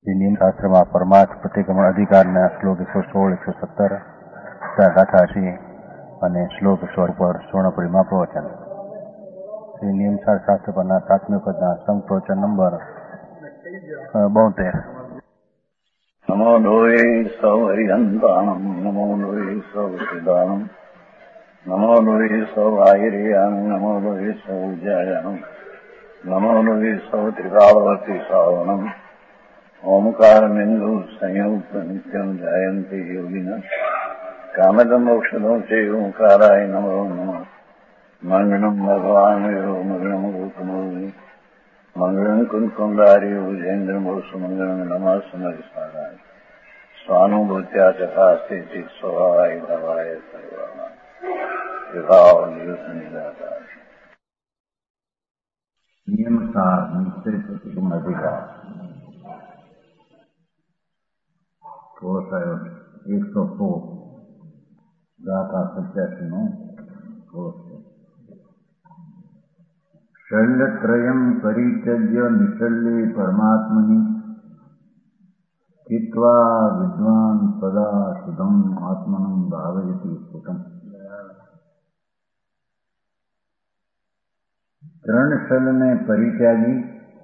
નિયમ શાસ્ત્રમાં પરમાર્થ પ્રતિક્રમણ અધિકારના શ્લોક 116, 117 ગાથા છે અને શ્લોક 100 પર સ્વર્ણપુરીમાં પ્રવચન. શ્રી નિયમ શાસ્ત્ર પરના 7મી વખતના સંપ્રવચન નંબર 72. નમો લોહે સૌ હરિહંતાણમ નમો લોહે સૌ સિદ્ધાણમ નમો લોહે સૌ આયર્યાન નમો લોહે સૌ જયાન નમો લોહે સૌ ત્રિકાળવતી સાવનમ ઓમકાર બિંદુ સંયુક્ત નિત્યમ જાયંતિ યોગિના કામદમ ઔષધો છે ઓંકારાય નમો નમઃ. મંગળમ ભગવાન મંગળમ ગોતમોહિ મંગળમ કુંકુંડારી ભુજેન્દ્રમોષ મંગળમ નમઃ સમરિસારાય સ્વાનુભૂત્યા ચકાસ્તે ચિત સ્વભાવાય ભવાય સર્વાના વિભાવ નિયુત નિરાકાર. નિયમસાર નિશ્ચય પ્રતિક્રમણ અધિકાર કોષાયો 116 ગાથા 87 નો કોષ. શૈલત્રયમ પરિત્યજ્ય નિશલ્યે પરમાત્મનિ સ્થિત્વા વિદ્વાન સદા શુદ્ધમ આત્મનં ભાવયતિ સ્ફુટમ. ત્રણ શૈલને પરિત્યાગી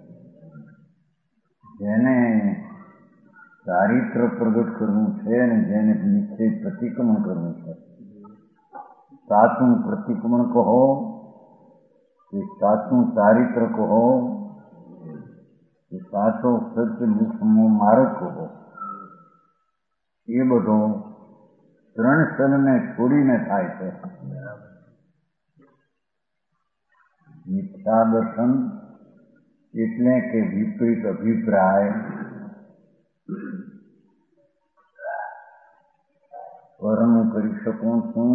જેને ચારિત્ર પ્રગટ કરવું છે અને જેને નિશ્ચય પ્રતિક્રમણ કરવું છે, સાચું પ્રતિક્રમણ કહો કે સાચું ચારિત્ર કહો કે સાચો સત્ય મુખ્યનો માર્ગ કહો, એ બધો ત્રણ શૈલને છોડીને થાય છે. મિથ્યા દર્શન એટલે કે વિપરીત અભિપ્રાય, કર્મ કરી શકું છું,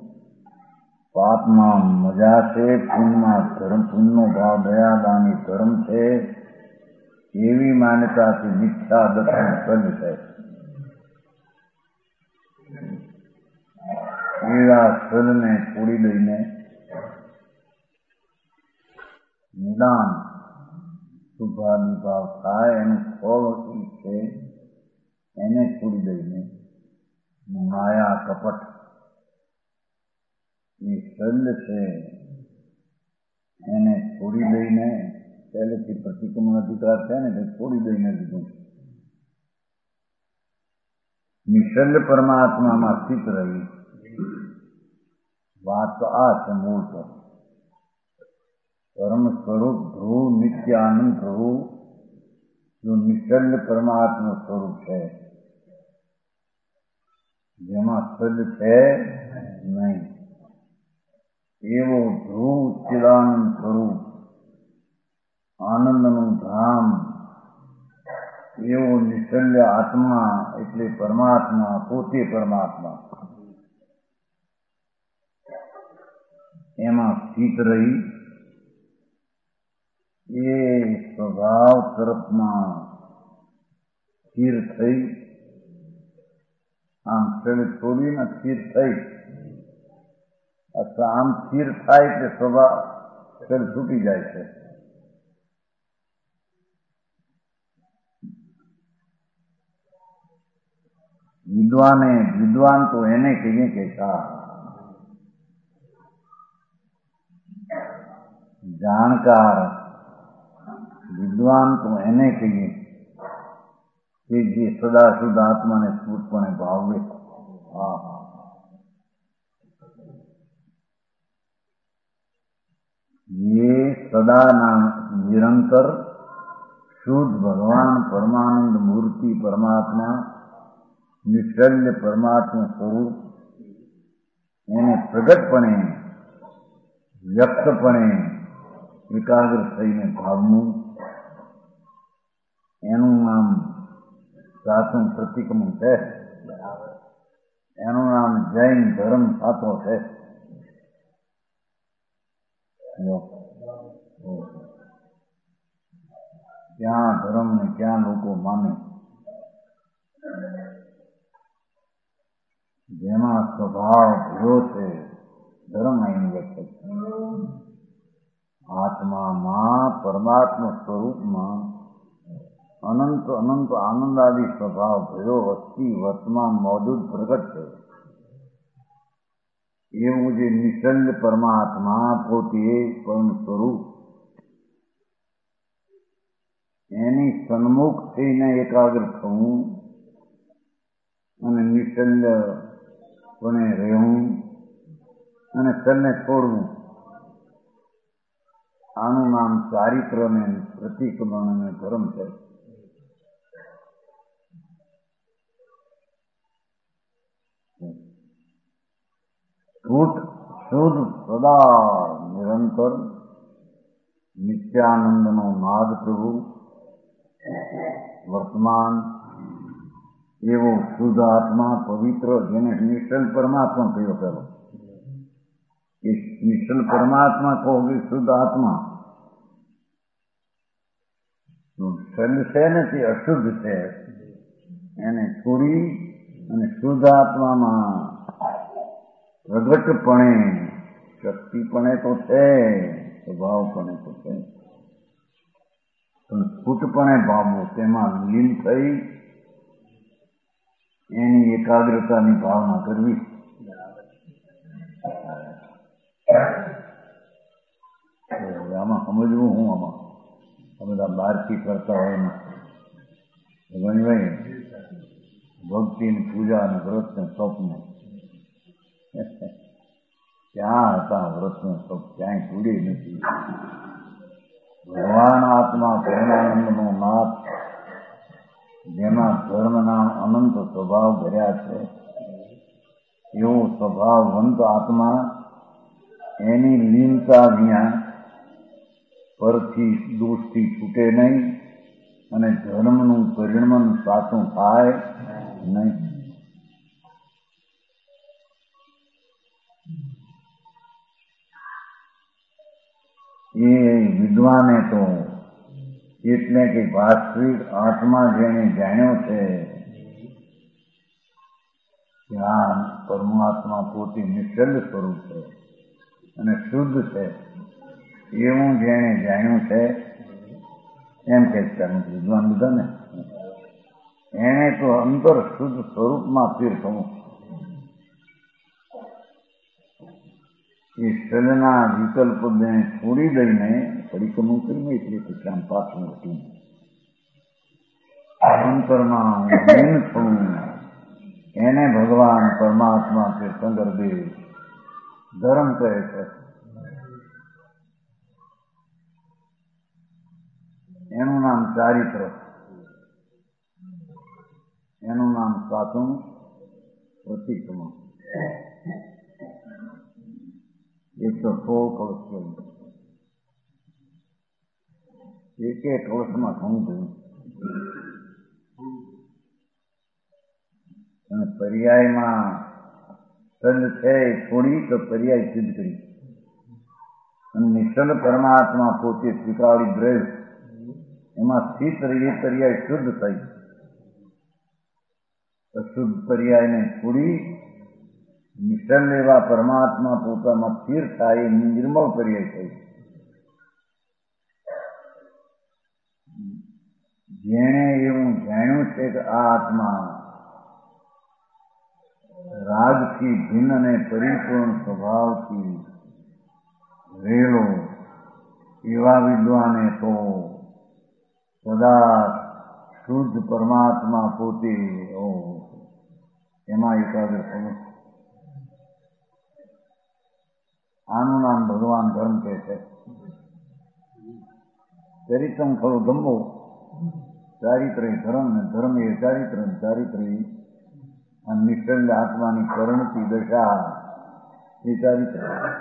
પાપમાં મજા છે, પુણ્યમાં ધર્મ, પુણ્યનો ભાવ દયાદાની ધર્મ છે, એવી માન્યતાથી મિથ્યા દર્શન સજ્જ છે. એવા સલને છોડી દઈને નિદાન શુભાદિભાવ થાય એનું ફળ છે, એને છોડી દઈને માયા કપટ એ શલ્ય છે એને છોડી દઈને, પહેલેથી પ્રતિક્રમણ અધિકાર છે ને તે છોડી દઈને લીધું. નિશલ્ય પરમાત્મામાં સ્થિત રહી વાત તો આ છે મૂળ પર. પરમ સ્વરૂપ ધ્રુવ નિત્ય આનંદ પ્રભુ જો નિશલ્ય પરમાત્મા સ્વરૂપ છે, જેમાં સદ છે નહીં, એવો ધ્રુવ ચિદાનંદ સ્વરૂપ આનંદનું ધામ, એવો નિશલ્ય આત્મા એટલે પરમાત્મા, પોતે પરમાત્મા, એમાં સ્થિત રહી એ સ્વભાવ તરફમાં સ્થિર થઈ, આમ શરીર છોડીને સ્થિર થઈ, અથવા આમ સ્થિર થાય કે સ્વભાવ શરીર છૂટી જાય છે. વિદ્વાન તો એને કહીએ કે જાણકાર, વિદ્વાન તો એને કહીએ કે જે સદા શુદ્ધ આત્માને સ્ફૂર્તપણે ભાવે. ये સદાના નિરંતર શુદ્ધ ભગવાન પરમાનંદ મૂર્તિ પરમાત્મા, નિશલ્ય પરમાત્મા સ્વરૂપ એને પ્રગટપણે વ્યક્તપણે એકાગ્ર થઈને ભાવવું, એનું નામ સાચું પ્રતિક્રમણ છે. એનું નામ જૈન ધર્મ સાચો છે. ક્યાં ધર્મ ને ક્યાં લોકો માને, જેમાં સ્વભાવ ભૂલો છે, ધર્મ અહીં વ્યક્ત છે. આત્મામાં પરમાત્મા સ્વરૂપમાં अनंत अनंत आनंदादि स्वभाव भयो अस्थि वर्तमान मौजूद प्रगट है એવું જે નિશ્ચલ પરમાત્મા પોતે પરમ સ્વરૂપ એની સન્મુખ થઈને એકાગ્ર થવું અને નિશ્ચલપણે રહેવું અને ચલને છોડવું આનું નામ ચારિત્ર ને પ્રતિક્રમણ અને ધર્મ છે. શુદ્ધ સદા નિરંતર નિત્યાનંદનો નાદ પ્રભુ વર્તમાન એવો શુદ્ધ આત્મા પવિત્ર જેને નિશ્ચલ પરમાત્મા કહ્યો પેલો એ નિશ્ચલ પરમાત્મા કહો કે શુદ્ધ આત્મા શરીર છે ને તે અશુદ્ધ છે એને છોડી અને શુદ્ધ આત્મામાં પ્રગટપણે શક્તિપણે તો છે સ્વભાવપણે તો છે પણ સ્ફુટપણે ભાવવો તેમાં લીન થઈ એની એકાગ્રતાની ભાવના કરવી. આમાં સમજવું હું આમાં બધા બહારથી કરતા હોય ને ભાઈ ભક્તિ ની પૂજા અને વ્રત ને સ્વપ્ન ક્યાં હતા વ્રત ને સ્વપ્ન ક્યાંય પૂરી નથી. ભગવાન આત્મા પૂર્ણાનંદનો નાથ જેના ધર્મના અનંત સ્વભાવ ભર્યા છે એવો સ્વભાવવંત આત્મા એની લીનતા વિના પરથી દોષથી છૂટે નહીં અને ધર્મનું પરિણમન સાચું થાય નહીં. એ વિદ્વાને તો એટલે કે વાસ્તવિક આત્મા જેને જાણ્યો છે ત્યાં પરમાત્મા પોતે નિશ્ચલ સ્વરૂપ છે અને શુદ્ધ છે એવું જેને જાણ્યું છે એમ કે વિદ્વાન બધા ને એને તો અંતર શુદ્ધ સ્વરૂપમાં સ્થિર થવું. એ શરીરના વિકલ્પને છોડી દઈને પરિક્રમણ કરીને એટલે શ્યામ પાછું હતું અંતરમાં લીન થવું એને ભગવાન પરમાત્મા કે શંકરદેવ ધર્મ કહે છે. એનું નામ ચારિત્ર, એનું નામ સાચું પ્રતિક્રમણ. 116 કળશ એક કળશમાં ઘણું થયું અને પર્યાયમાં સદ છે છોડી તો પર્યાય સિદ્ધ કરી અને નિશ્ચલ પરમાત્મા પોતે સ્વીકારી દ્રવ્ય એમાં સ્થિત રહી પર્યાય શુદ્ધ થઈ. અશુદ્ધ પર્યાયને છોડી નિશ્ચલ એવા પરમાત્મા પોતામાં સ્થિર થાય નિર્મળ પર્યાય થઈ. જેણે એવું જાણ્યું છે કે આ આત્મા રાગથી ભિન્ન અને પરિપૂર્ણ સ્વભાવથી રહેલો એવા વિદ્વાને તો સદા શુદ્ધ પરમાત્મા પોતે એમાં એકાગ્ર થવું. આનું નામ ભગવાન ધર્મ કહે છે. ચરિત્રમ ખરો ધમ્મો, ચારિત્ર એ ધર્મ ને ધર્મ એ ચારિત્ર, ચારિત્ર આ નિશ્ચલ આત્માની પરિણતિ દશા એ ચારિત્ર.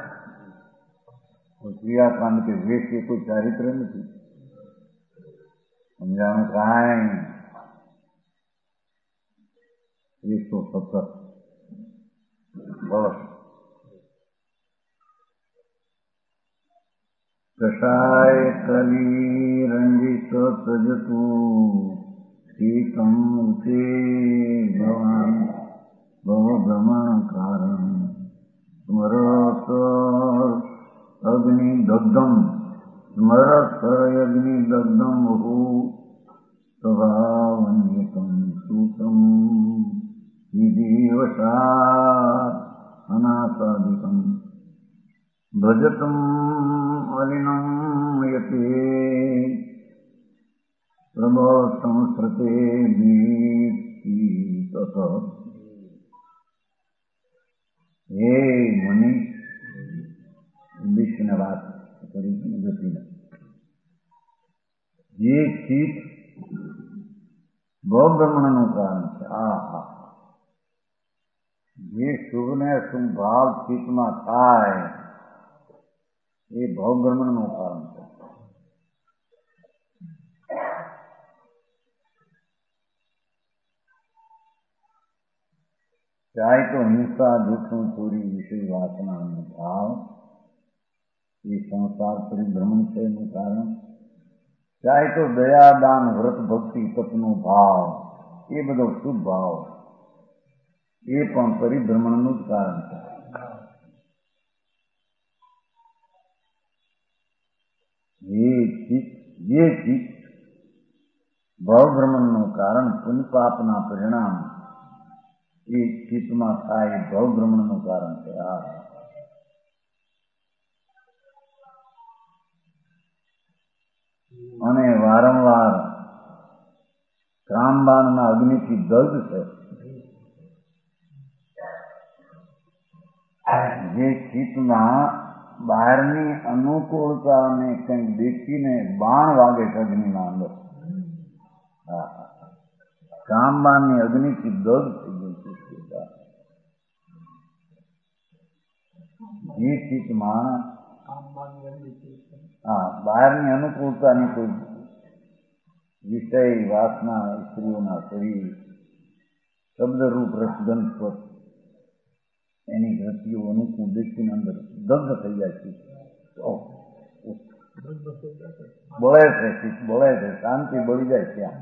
ક્રિયાકાંડ કે વેશ એ કોઈ ચારિત્ર નથી. સમજાણું કાંઈ 117 વર્ષ કષાય કલી રંજિત તજતું શીતમ તે ભવાન ભવભ્રમણ કારણ સ્મરત અગ્નિ દગ્ધમ સ્મરત અગ્નિ દગ્ધમ વહુ સ્વભાવન્યકમ સૂત્રમ વિધિવશાત અનાસાદિકમ ભજતમ અલિનમ યતે પ્રભો સંસ્રતે દીપ્તિ તત. હે મુનિ, વિષ્ણુને વાત કરી ગતિને, જે ચિત્ત ભવભ્રમણનું કારણ છે, જે શુભ ને શુભ ભાવ ચિત્તમાં થાય એ ભવભ્રમણનું કારણ છે. ચાહે તો હિંસા, દુઃખનું, ચોરી, વિષય વાસનાનું ભાવ એ સંસાર પરિભ્રમણ છે એનું કારણ, ચાહે તો દયા, દાન, વ્રત, ભક્તિ, તપનો ભાવ એ બધો શુભ ભાવ એ પણ પરિભ્રમણનું જ કારણ છે. જે ચિત્ત ભવભ્રમણનું કારણ પુણ્ય પાપના પરિણામ એ ચિત્તમાં થાય ભવભ્રમણનું કારણ છે. અને વારંવાર કામબાણના અગ્નિથી દગ્ધ છે. જે ચિત્તમાં બહારની અનુકૂળતાને કંઈક દેખીને બાણ વાગે છે અગ્નિના અંદર, કામબાણની અગ્નિથી દગ્ધ થઈ ગયું છે. જે ચિત્તમાં બહારની અનુકૂળતાની કોઈ વિષય, વાસના, સ્ત્રીઓના શરીર, શબ્દરૂપ, રસગંધ, સ્વર એની ગતિઓ અનુકૂળ દેખીને અંદર દગ્ધ થઈ જાય છે. બળે છે, ચિત્ત બળે છે, શાંતિ બળી જાય ત્યાં.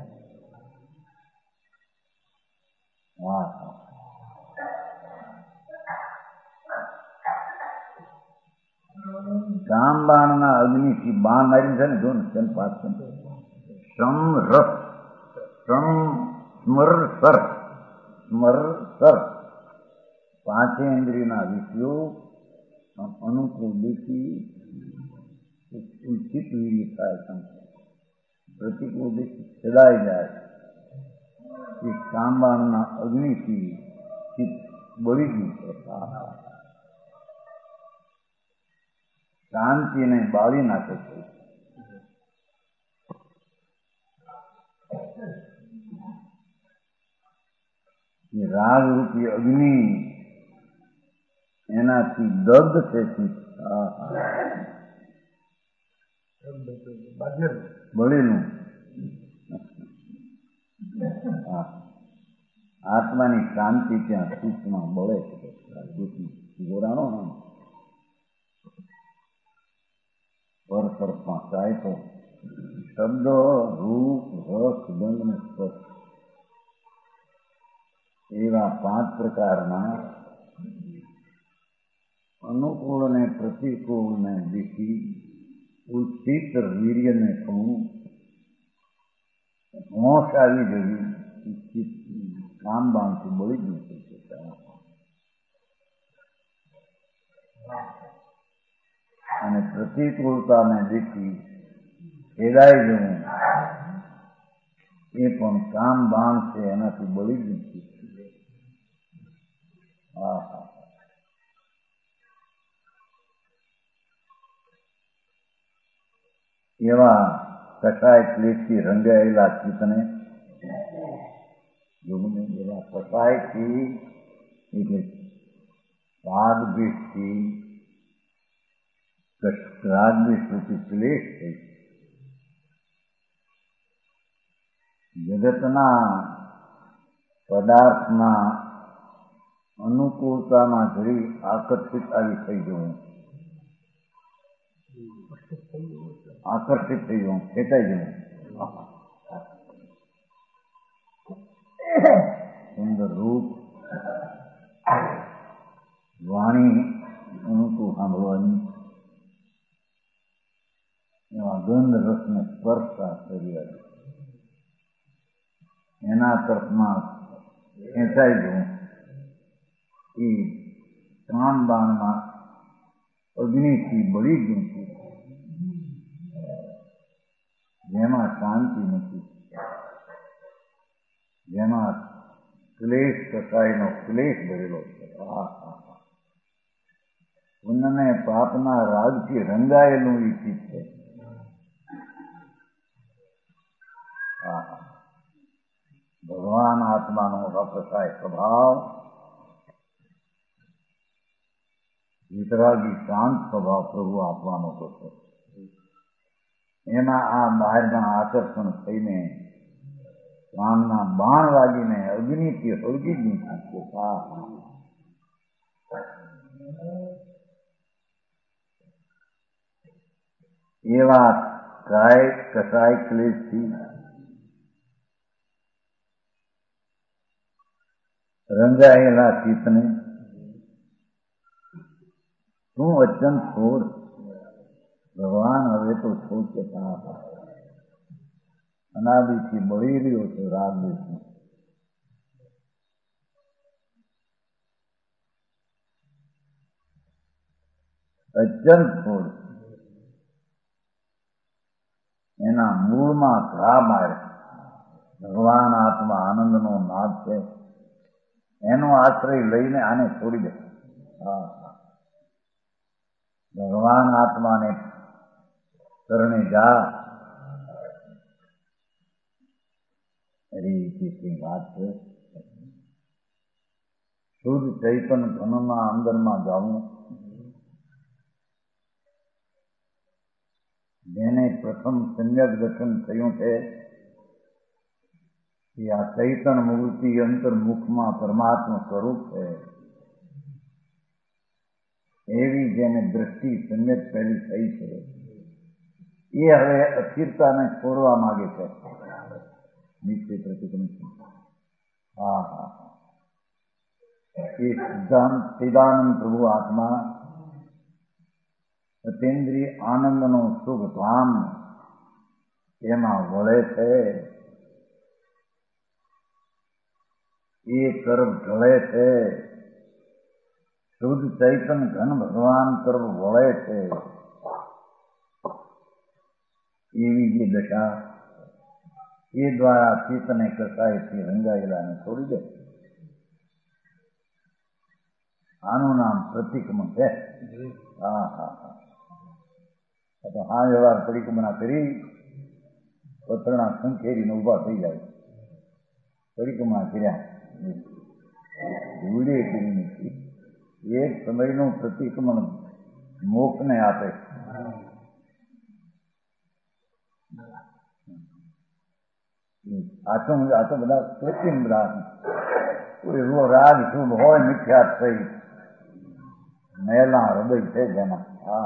કામબાણના અગ્નિથી બાણ મારી છે ને, જો ને તેમ પાછળ સમ રસ સમ સ્મર સર સ્મર સર પાંચે ઇન્દ્રિયના વિષયો અનુકૂળ દેખી ચિત્ત વીર્ય થાય, પ્રતિકૂળ દેખી છેદાઈ જાય. એ કામબાણના અગ્નિથી ચિત્ત બળી ગયું છે. શાંતિને બાળી નાખે છે. રાગરૂપી અગ્નિ એનાથી દગ્ધ છે. બળેલું આત્માની શાંતિ ત્યાં ચિત્તમાં બળે છે. ગોરાણો પર સર્પમાં થાય તો શબ્દ, રૂપ, રસ, ગંધ અને સ્પર્શ એવા 5 પ્રકારના અનુકૂળ અને પ્રતિકૂળ ને દેખી ઉચિત વીર્યને પણ હોશ આવી ગઈ. કામબાણથી બળી ગયું છે. અને પ્રતિકૂળતાને દેખી છેદાઈ જવું એ પણ કામબાણ છે, એનાથી બળી ગયું છે. એવા કસાય ક્લેશથી રંગાયેલા ચિત્તને એવા કસાયથી એટલે રાગદ્વેષથી રાગદ્વેષરૂપી ક્લેશ થઈ જગતના પદાર્થના અનુકૂળતામાં જરી આકર્ષિત આવી થઈ જવું, આકર્ષિત થઈ જવું, ખેંચાઈ જવું. સુંદર રૂપ, વાણી અનુકૂળ સાંભળવાની, એવા ગંધ રસને સ્પર્શતા શરીર એના તરફમાં ખેંચાઈ જવું એ કામ બાણમાં અગ્નિથી બળી ગયું છે, જેમાં શાંતિ નથી, જેમાં ક્લેશ કસાયનો ક્લેશ ભરેલો છે. પુણ્યને પાપના રાગથી રંગાયેલું એ ચીજ છે. ભગવાન આત્માનો અકસાય સ્વભાવ, વિતરાગી શાંત સ્વભાવ પ્રભુ આપવાનો તો છે. એના આ બહારના આકર્ષણ થઈને કામના બાણ વાગીને અગ્નિથી હળગી ગયું છે. એવા કાય કસાય ક્લેશથી રંગાયેલા ચિત્તને શું વચન છોડ, ભગવાન હવે તો છોડ કે અનાદિથી બળી રહ્યો છે રાગ દેશમાં. અચન છોડ, એના મૂળમાં ઘા મારે. ભગવાન આત્મા આનંદનો નાદ છે, એનો આશ્રય લઈને આને છોડી દે. ભગવાન આત્માને શરણે જા, એવી વાત છે. શુદ્ધ ચૈતન ઘનના અંદરમાં જવું, જેને પ્રથમ સમ્યક દર્શન થયું છે કે આ ચૈતન મૂર્તિ અંતર્મુખમાં પરમાત્મા સ્વરૂપ છે, એવી જેને દ્રષ્ટિ સમ્યક પહેલી થઈ છે, એ હવે અસ્થિરતાને છોડવા માંગે છે. નિશ્ચય પ્રતિક્રમ. એ સિદ્ધાનંદ પ્રભુ આત્મા અતિન્દ્રિય આનંદનો શુભ ધામ એમાં વળે છે. એ તરફ ઢળે છે. શુદ્ધ ચૈતન ઘન ભગવાન તરફ વળે છે. એવી જે દશા, એ દ્વારા ચિત્તને કસાયથી રંગાયેલાને છોડી દે. આનું નામ પ્રતિક્રમણ છે. હા વ્યવહાર પરિક્રમણા કરી પથરણા સંખેરીને ઉભા થઈ જાય. પરિક્રમા કર્યા ભૂલે કરી નથી. એક સમયનું પ્રતિક્રમણ મોક્ષને આપે. આ તો બધા કૃત્રિમ બધા કોઈ રાગ શુભ હોય, મિથ્યા થઈ મેલા હૃદય છે જેમાં.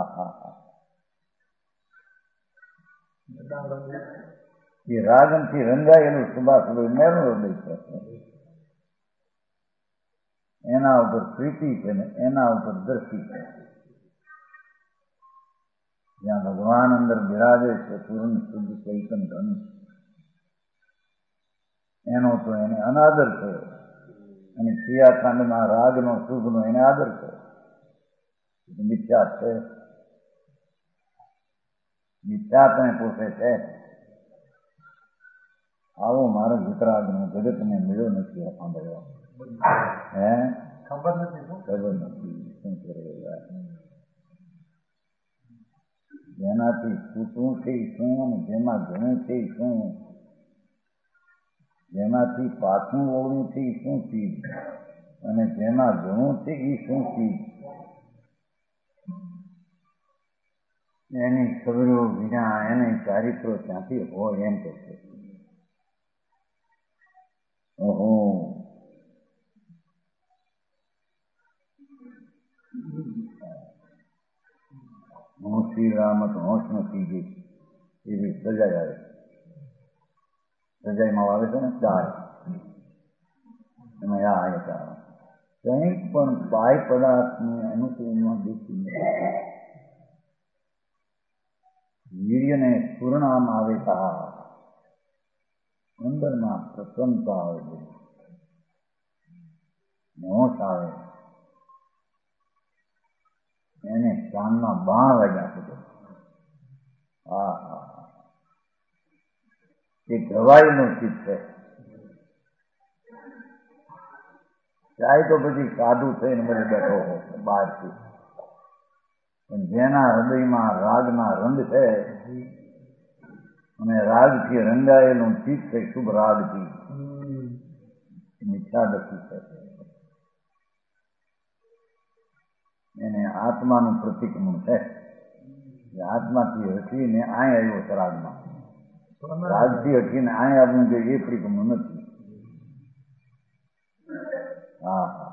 એ રાગમથી રંગાયેલું શુભાશુભ મેલું હૃદય છે. એના ઉપર પ્રીતિ છે ને એના ઉપર દ્રષ્ટિ છે. જ્યાં ભગવાન અંદર બિરાજે છે પૂર્ણ શુદ્ધ ચૈતન ધન, એનો તો એને અનાદર છે. અને ક્રિયાકાંડના રાગનો શુભનો એને આદર છે. મિથ્યા છે, મિથ્યાત્વને પોષે છે. આવો મારો વિતરાગનો જગતને મળ્યો નથી સાંભળ્યો. ખબર નથી શું કરે. જેનાથી છૂટવું છે શું, અને જેમાં ઘણું છે શું, જેમાંથી પાછું ઓળવું છે એ શું ચીજ, અને જેમાં ઘણું છે એ શું ચીજ, એની ખબરો વિના એને ચારિત્રો ક્યાંથી હોય એમ કહે છે. ઓહો, હું શ્રી રામત હોશ નથી ગઈ એવી સજાઈ આવે. સજાઈમાં આવે છે ને ચાર, એમાં આ કંઈક પણ બાય પદાર્થને અનુકૂળમાં દેખી નથી. વીર્યને પૂર્ણામ આવે તા અંદરમાં પ્રસન્નતા આવે, મોશ આવે, એને કાનમાં બાણ વાગ્યા છે. હા હા, એ ગવાઈનું ચિત્ત છે. ચાય તો બધી સાધુ થઈને મને બેઠો હોય બહારથી, પણ જેના હૃદયમાં રાગના રંગ છે અને રાગથી રંગાયેલું ચિત્ત છે, શુભ રાગથી, મીઠા દસી છે, એને આત્માનું પ્રતિક્રમણ છે. આત્માથી હટીને આય આવ્યો છે રાગમાં, રાગથી હટીને આય આવવું જોઈએ એ પરિક્રમણ નથી. હા હા,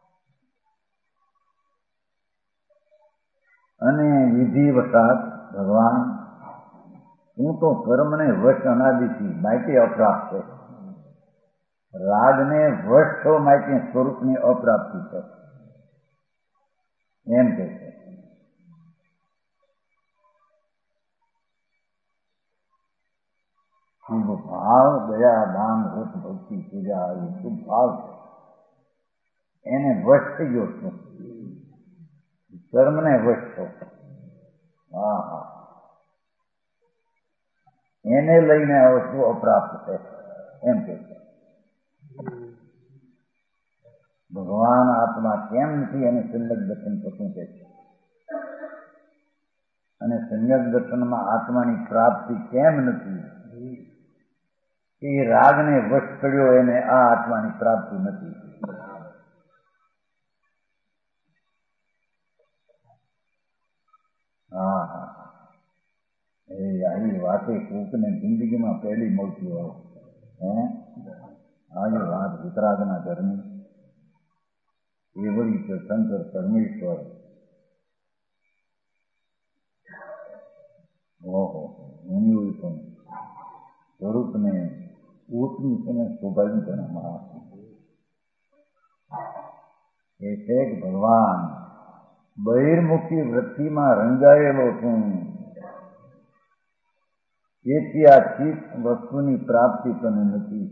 અને વિધિ વસાત ભગવાન હું તો કર્મને વશ અનાદિથી માટે અપ્રાપ્ત છે. રાગને વશ છો માટે સ્વરૂપની અપ્રાપ્તિ છે એમ કે છે. શુભ ભાવ દયા દાન રસ ભક્તિ પૂજા એ શુભ ભાવ છે, એને વશ થઈ ગયો છું, કર્મને વશ છો. હા હા, એને લઈને વસ્તુ અપ્રાપ્ત છે એમ કે છે. ભગવાન આત્મા કેમ નથી એને સમ્યક દર્શન થતું કે છે, અને સમ્યક દર્શનમાં આત્માની પ્રાપ્તિ કેમ નથી? એ રાગને વશ કર્યો એને આ આત્માની પ્રાપ્તિ નથી. હા હા, એ આવી વાતે કોકને જિંદગીમાં પહેલી મળતી હોય. આવી વાત વિતરાગના ઘરની એવડી છે. શંકર પરમેશ્વર, ઓહો, મુનિઓ પણ સ્વરૂપને ઊંચની તેને શોભાવી તેનામાં એ છે કે ભગવાન બહિર્મુખી વૃત્તિમાં રંગાયેલો છું, તેથી આ ચિત્ત વસ્તુની પ્રાપ્તિ તને નથી.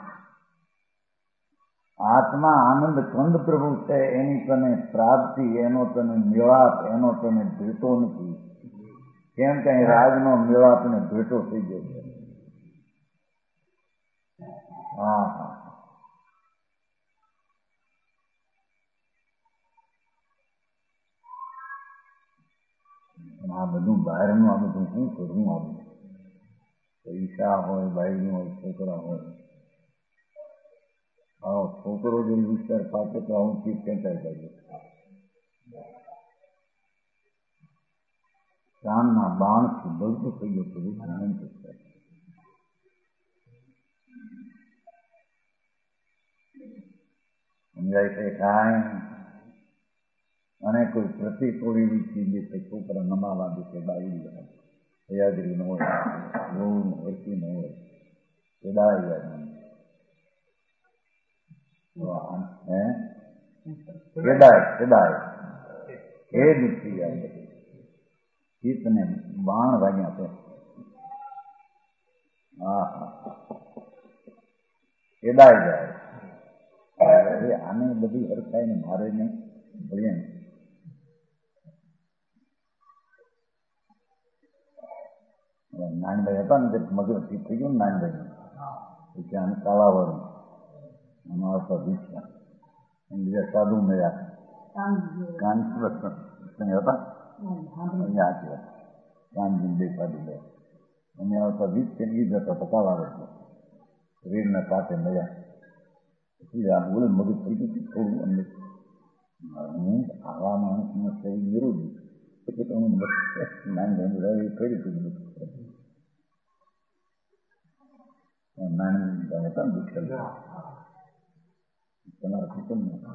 આત્મા આનંદ કંદ પ્રભુ છે, એની તને પ્રાપ્તિ, એનો તને મેળાપ, એનો તને ભેટો નથી. કેમ કે રાજનો મેળાપ ને ભેટો થઈ ગયો છે. હા હા, આ બધું બહારનું, આ બધું શું કરવું? આવું પૈસા હોય, બાયડી હોય, છોકરા હોય, આવો છોકરો જો વિસ્તાર પાકે તો આવું ચીજ ખેંચાઈ જાય. કામના બાણથી બળતું થઈ ગયું હતું. સમજાય છે કાંઈ? અને કોઈ પ્રતિકૂળ એવી ચીજ છે, છોકરા નમાવા દે છે, બાયડી સયાદરી ન હોય, બહુ ઓછી ન હોય, પેદાઈ જાય. પેદાય એ દુખી જાય. ચિત્તને બાણ વાગ્યા છે. હા હા, પેદાઈ જાય. આને બધી હરખાય ને મારે ને ભળીએ ને. નાનભાઈ હતા ને મગજ ઠીક થઈ ગયું ને નાનભાઈ, પછી આને કાળાવરણ અમારા પર દીક્ષા બીજા સાધુ મળ્યા, કાનજી હતા અહીંયા આથી કાનજી બે સાધુ ગયા. અમે આવતા વીજ કે ઈ જતા તો કાળાવરણ શરીરના કાંઠે મળ્યા. પછી આ બોલે મગજ થઈ ગયું થોડું અમને હું આવા માણસને શરીર વિરોધી પછી તો હું નાનભાઈ કરી દીધું. નાની હતા ને દીક્ષા તમારા કુટુંબમાં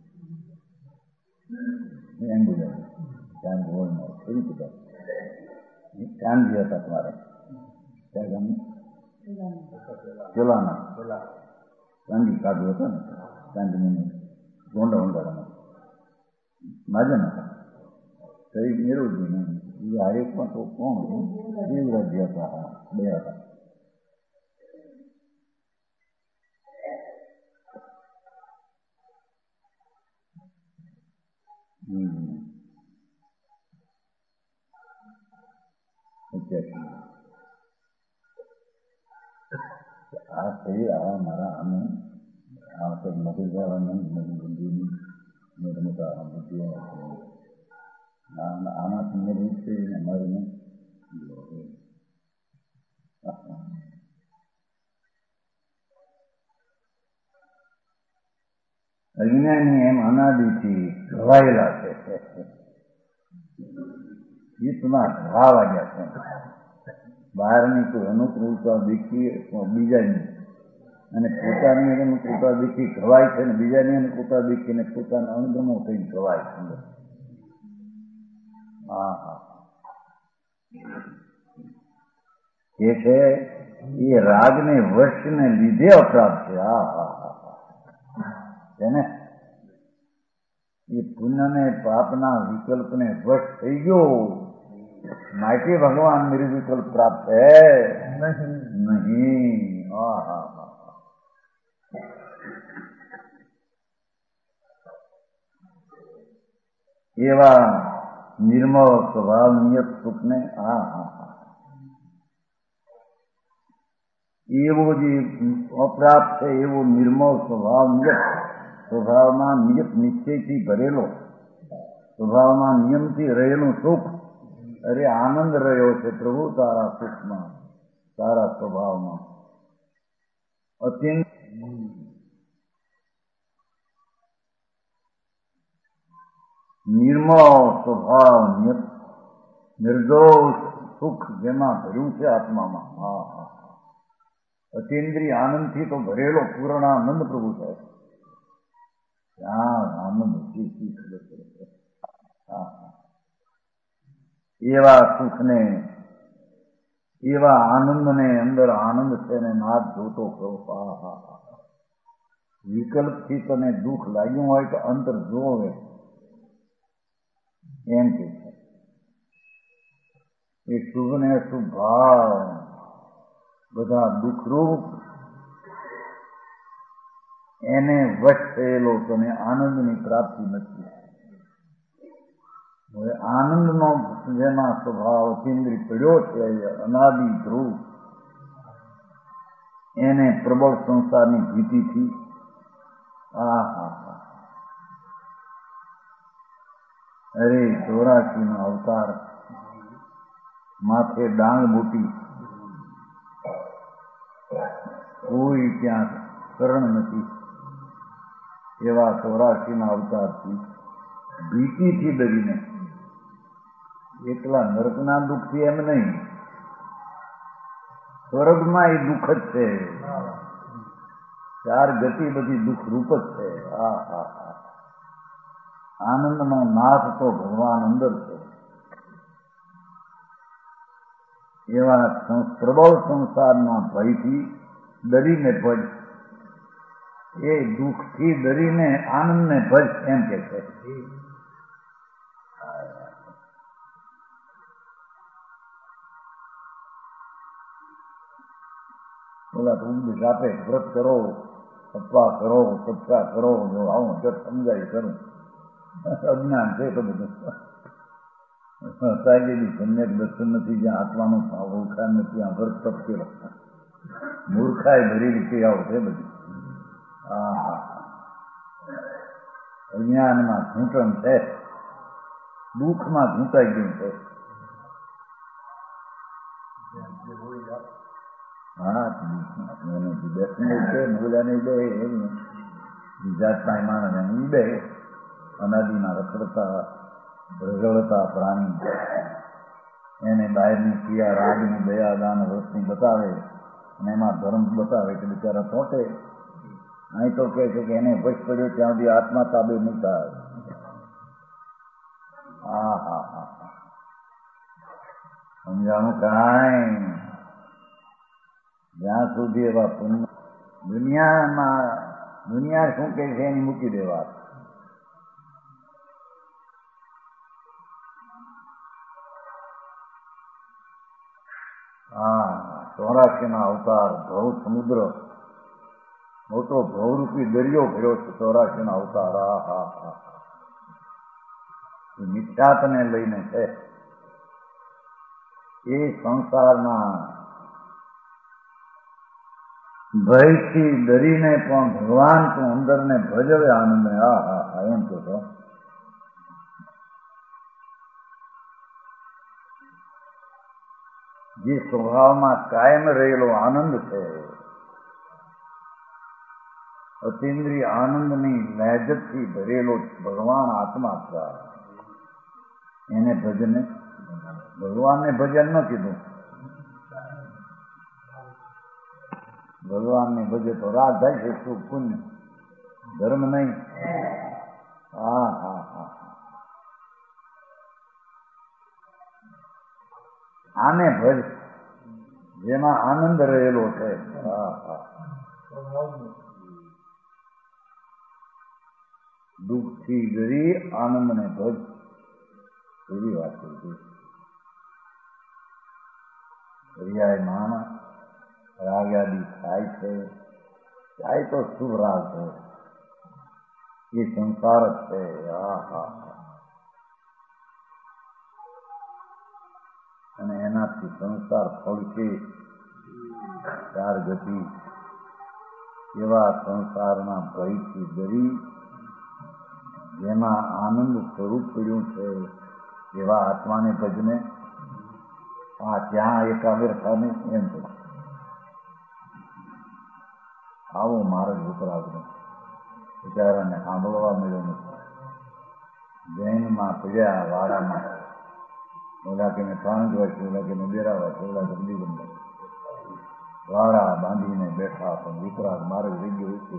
એમ્બ્યુલન્સ ત્યાં ગોળમાં ફરી બધા કાનજી હતા તમારે ત્યાં ગામની પેલાના કાનજી સાધુ હતા ને કાનજી ગોંડા ઊંડાળામાં માજન હતા શરીર મેળવજી નહીં એ હરેકમાં તો કોણ દેવરાજ્ય હતા બે હતા. આ થઈ આ મારા આને આ તો મગજ વાળા બુદ્ધિની નિર્મતા બુદ્ધિ આનાથી મેળવી છે અમારી અજ્ઞાની એમ અનાદિથી ઘવાયેલા છે. ચિત્તમાં ઘા વાગ્યા છે. બહારની કોઈ અનુકૂળતા દેખી બીજાની અને પોતાની અનુકૂળતા દેખી ઘવાય છે ને બીજાની અનુકૂળતા દેખીને પોતાના અણગમો થઈ ઘવાય છે. હા હા કે છે એ રાગને વશને લીધે અપરાધ છે. હા હા હા છે ને એ પુણ્યને પાપના વિકલ્પને વશ થઈ ગયો માટે ભગવાન નિર્વિકલ્પ પ્રાપ્ત છે નહીં. હા હા હા એવા નિર્મળ સ્વભાવ નિયત સુખને હા હા હા એવો જે અપ્રાપ્ત છે એવો નિર્મળ સ્વભાવ નિયત સ્વભાવમાં નિયત નિશ્ચયથી ભરેલો સ્વભાવમાં નિયમથી રહેલું સુખ. અરે આનંદ રહ્યો છે પ્રભુ તારા સુખમાં તારા સ્વભાવમાં અત્યંત નિર્મળ સ્વભાવ નિયત નિર્દોષ સુખ જેમાં ભર્યું છે આત્મામાં. હા હા અતિન્દ્રિય આનંદથી તો ભરેલો પૂર્ણ આનંદ પ્રભુ થાય. ત્યાં આનંદ ખબર પડે. એવા સુખને એવા આનંદને અંદર આનંદ છે ને નાદ જોતો કરો. હા હા હા વિકલ્પથી તને દુઃખ લાગ્યું હોય તો અંતર જોવે એમ કે છે. એ શુભ ને અશુભ ભાવ બધા દુઃખરૂપ એને વશ થયેલો તને આનંદની પ્રાપ્તિ નથી. હવે આનંદનો જેમાં સ્વભાવ કેન્દ્રિત પડ્યો છે અનાદિ ધ્રુવ એને પ્રબળ સંસારની ભીતિથી આ હા હા અરે 84 નો અવતાર માથે ડાંગ બુટી કોઈ ત્યાં શરણ નથી એવા 84 ના અવતારથી ભીતિથી ડરીને એકલા નરકના દુઃખથી એમ નહીં સ્વર્ગમાં એ દુઃખ જ છે. ચાર ગતિ બધી દુઃખ રૂપ જ છે. હા હા હા આનંદનો નાથ તો ભગવાન અંદર છે. એવા પ્રબળ સંસારના ભયથી ડરીને ભજ એ દુઃખથી ડરીને આનંદને ભજ એમ કે છે. બોલા ઉપદેશ આપે વ્રત કરો તપવા કરો સત્તા કરો જો આવું જત સમજાય કરું અજ્ઞાન છે તો બધું સાગેલી સમ્યક દર્શન નથી જ્યાં આત્માનો ભાવ ઓળખાણ નથી આ વ્રત તપ કેવા મૂર્ખાઈ ભરેલી ક્રિયાઓ છે બધી. હા હા અજ્ઞાનમાં ઘૂંટણ છે દુઃખમાં ઘૂંટાઈ ગયું છે. હા દર્શન છે બોલ્યાને બે જાતના માણસ એમ બે અનાદિના રખડતા રગડતા પ્રાણી એને બહારની ક્રિયા રાગની દયા દાન વ્રતની બતાવે અને એમાં ધર્મ બતાવે કે બિચારા ચોટે. અહીં તો કહે છે કે એને વશ પડ્યો ત્યાં સુધી આત્મા તાબે નહીં થાય. હા હા હા સમજાણું કાંઈ જ્યાં સુધી એવા પુણ્ય દુનિયા શું કહે છે એની મૂકી દેવા. હા 84 ના અવતાર ભવ સમુદ્ર મોટો ભવરૂપી દરિયો ભર્યો છે 84 ના અવતાર. હા હા હા મિથ્યાતને લઈને છે. એ સંસારના ભયથી ડરીને પણ ભગવાન તું અંદરને ભજવે આનંદ. હા હા હા એમ તો જે સ્વભાવમાં કાયમ રહેલો આનંદ છે, અતિન્દ્રિય આનંદની લહેજતથી ભરેલો ભગવાન આત્મા છે, એને ભજને. ભગવાનને ભજન ન કીધું. ભગવાનને ભજે તો રાત જાય છે, શું પુણ્ય ધર્મ નહીં. હા હા હા આને ભજ જેમાં આનંદ રહેલો છે. હા હા દુઃખથી ડરી આનંદને ભજ એવી વાત કરી. દરિયાએ માણસ રાગ્યાદી થાય છે, થાય તો શુભ રાગ છે, એ સંસાર જ છે. હા હા અને એનાથી સંસાર ફળશે ચાર ગતિ. એવા સંસારના ભયથી ડરી જેમાં આનંદ સ્વરૂપ પડ્યું છે એવા આત્માને ભજને. હા ત્યાં એકાગ્ર થાને એમ તો આવો માર્ગ ઉતરાવનો બિચારાને સાંભળવા મળ્યો નથી. જૈનમાં પડ્યા વાડામાં, ઓલા કે મેં 3 વર્ષ, ઓલા કે મેં 12 વર્ષ, ઓલા કે દિગંબર વાડા બાંધીને બેઠા, પણ વિતરાગ માર્ગ રહી ગયો છે.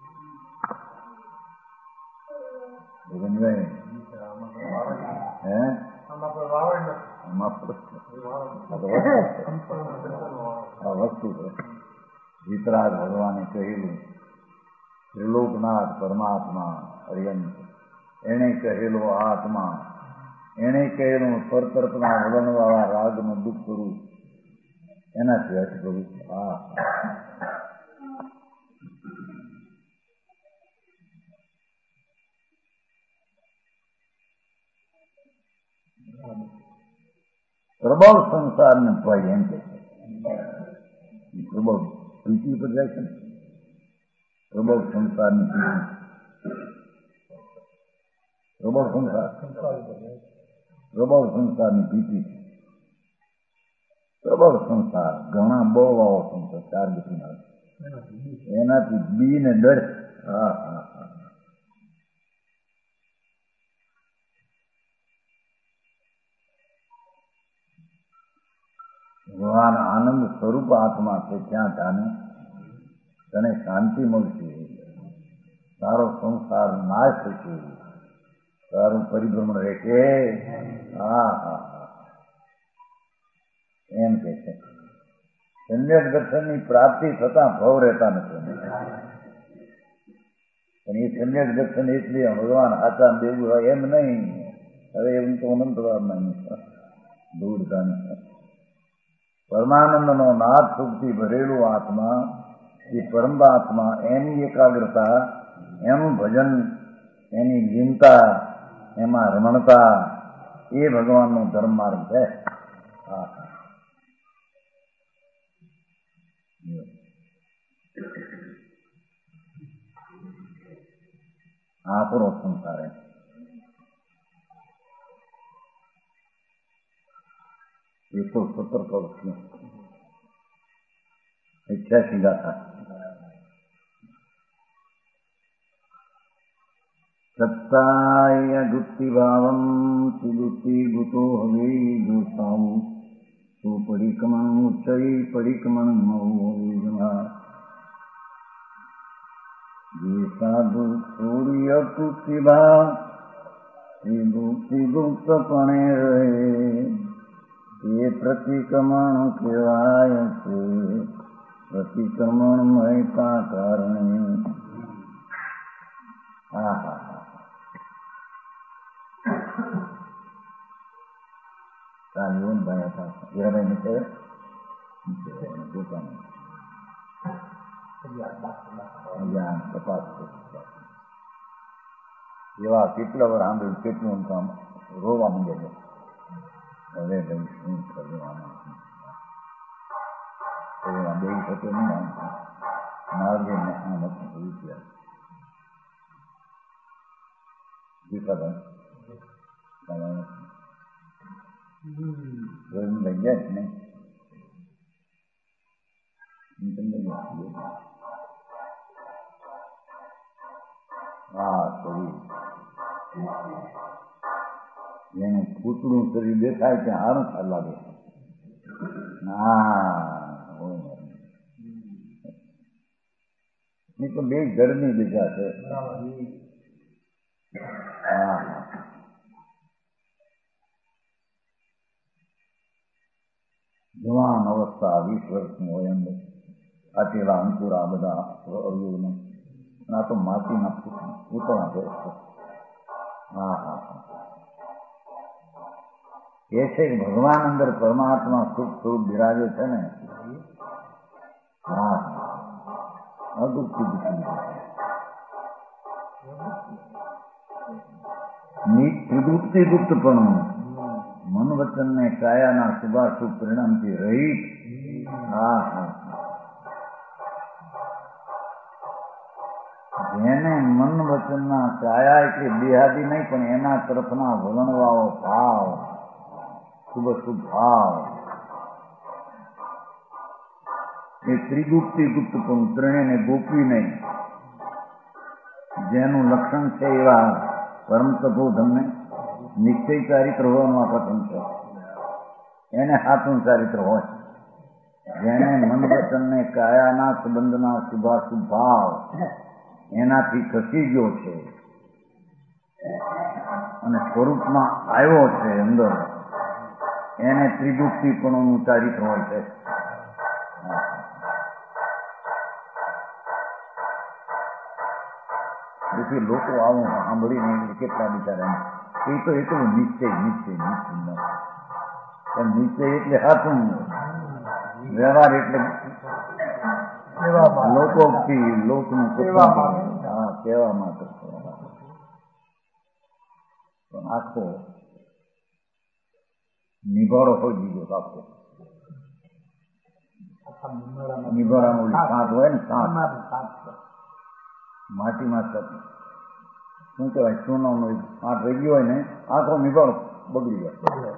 આ વસ્તુ છે. વિતરાગ ભગવાને કહેલું ત્રિલોકનાથ પરમાત્મા અર્યંત, એને કહેલો આત્મા, એને કહેલું પરતર્પના વલણવાળા રાગનું દુઃખ કરું, એનાથી હટ કરું. હા પ્રબળ સંસારને ભય એમ કે છે. પ્રબળ પીટી પર જાય છે ને, પ્રબળ સંસારની પીટી, પ્રબળ સંસારની પીટી, પ્રબળ સંસાર, ઘણા બહુ આવો સંસાર, 4 ગતિના, એનાથી બીને ડર. હા હા હા ભગવાન આનંદ સ્વરૂપ આત્મા છે, ત્યાં જાને તને શાંતિ મળશે, તારો સંસાર નાશ થશે, તારું પરિભ્રમણ રહેશે. હા હા હા એમ કે છે. સમ્યક દર્શનની પ્રાપ્તિ થતા ભવ રહેતા નથી, પણ એ સમ્યક દર્શન એટલે ભગવાન હાથા દેવું હોય એમ નહીં. હવે એમ તો અનંતવાર નહીં, દૂરધાન પરમાનંદનો નાદ સુખથી ભરેલું આત્મા, એ પરમાત્મા, એની એકાગ્રતા, એનું ભજન, એની લીનતા, એમાં રમણતા, એ ભગવાનનો ધર્મ માર્ગ છે. હા આપણો સંસાર એ તો 17 વર્ષનું 88 ગાથા. સત્તાય ગુપ્તિ ભાવમ સુદુતિ ગુતો હવે જોસાઉ તો પરિક્રમણ ઉચ્ચઈ પરિક્રમણ મૌ જે સાધુ સૂર્ય કૃતિભા એ ગુપ્તપણે રહે, એ પ્રતિક્રમણ કહેવાય છે, પ્રતિક્રમણ મયતા કારણે. હા હા હા કાલીવનભાઈ હતા, હીરાભાઈ નીચે તપાસ એવા કેટલા વાર આંબળ્યું, કેટલું કામ રોવા માંગે છે. હવે ભાઈ શું કરવાનું, બે થતો નહીં. માર્ગે મહેનત હોવી જોઈએ. લઈ ગયા જ નહીં. હા શરીર જેને પૂતળું શરીર દેખાય ત્યાં સારું લાગે. એ તો બે ઘરની દિશા છે. જવાન અવસ્થા 20 વર્ષની હોય અંદર આટેલા અંકુરા બધા અવયવને આ તો માટીના પૂતળા છે. હા હા એ છે કે ભગવાન અંદર પરમાત્મા સુખ સ્વરૂપ બિરાજે છે ને. હા અદુક્તિ ત્રિદુક્તિ ગુપ્તપણું મન વચન ને કાયાના શુભાશુભ પરિણામથી રહિત. હા હા જેને મન વચનના કાયા એટલે દેહાદી નહીં પણ એના તરફના વલણવાળો ભાવ શુભ શુભ ભાવ એ ત્રિગુપ્તિ ગુપ્તપણું ત્રણેયને ગોપવી નહીં. જેનું લક્ષણ છે એવા પરમ તપોધનને નિશ્ચય ચારિત્ર હોવાનું આ પ્રથમ છે. એને હાથનું ચારિત્ર હોય. જેને મન વચનને કાયાના સંબંધના શુભાશુભ ભાવ એનાથી ખસી ગયો છે અને સ્વરૂપમાં આવ્યો છે અંદર, એને ત્રિગુપ્તિપણું ચારિત્ર હોય છે. તેથી લોકો આવું સાંભળીને કેટલા બિચારા એ તો એટલું નિશ્ચય એટલે હાથું, વ્યવહાર એટલે લોકોક્તિ, લોકનું કહેવા માટે પણ આખો નિભાડો હોય બીજો આખો નિભાડામાં સાત હોય ને સાત માટીમાં શું કહેવાય સોનાનો આઠ રહી ગયો હોય ને આખો નિભાડો બગડી જાય.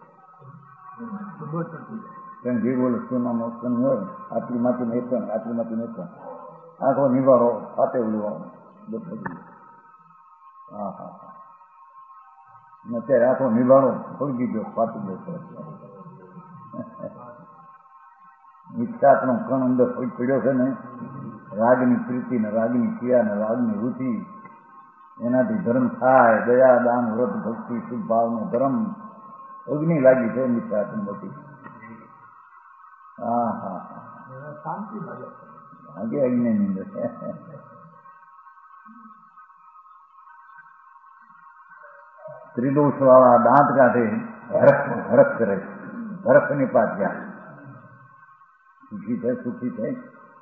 કેમ જે બોલે સોનાનો હોય આટલી માટી મેકવાનું આટલી માટી મેકવાનું આખો નિભાડો ફાટે બગડી. હા હા અત્યારે આખો નિભાડો ફળગી ગયો ફાટી ગયો. વિખ્યાતનો કણ અંદર પડ્યો છે ને રાગની પ્રીતિ ને રાગની ક્રિયા ને રાગની રુચિ એનાથી ધર્મ થાય. દયા દાન વ્રત ભક્તિ શુભ ભાવનો ધર્મ અગ્નિ લાગી છે વિખ્યાત મોટી. હા હા શાંતિ લાગે અગ્નિ ની અંદર. ત્રિદોષ વાળા દાંત કાઢે હરખ કરે, હરખ ની પાછળ સુખી છે સુખી છે.